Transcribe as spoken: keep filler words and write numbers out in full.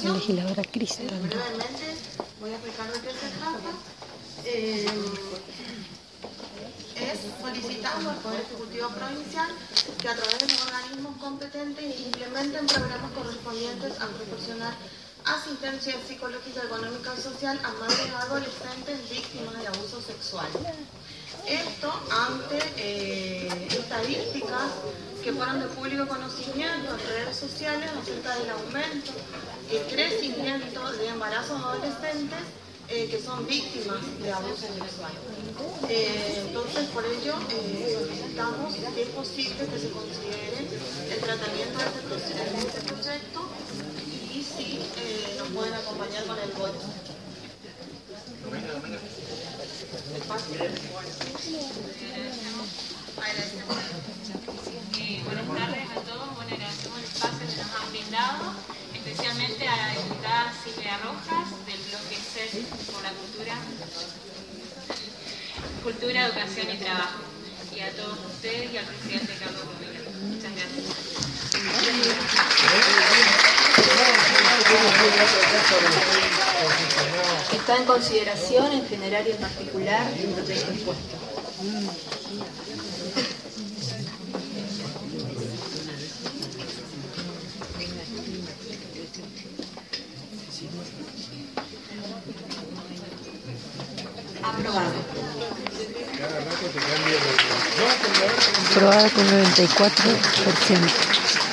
La legisladora Cristian. Eh, brevemente voy a explicar de qué se trata. Eh, es solicitando al Poder Ejecutivo Provincial que a través de los organismos competentes implementen programas correspondientes a proporcionar asistencia psicológica, económica y social a madres y adolescentes víctimas de abuso sexual. Esto ante eh, estadísticas que fueron de público conocimiento en redes sociales acerca del aumento y crecimiento de embarazos adolescentes eh, que son víctimas de abuso sexual. Eh, entonces, por ello, eh, solicitamos que es posible que se considere el tratamiento de este, proceso, de este proyecto y si eh, nos pueden acompañar con el voto. Eh, buenas tardes a todos, bueno, agradecemos el espacio que nos han brindado, especialmente a la diputada Silvia Rojas del bloque C E S por la cultura, cultura, educación y trabajo, y a todos ustedes y al presidente Carlos Romero. Muchas gracias. Está en consideración en general y en particular el proyecto expuesto. Aprobado. Aprobada con noventa y cuatro por ciento.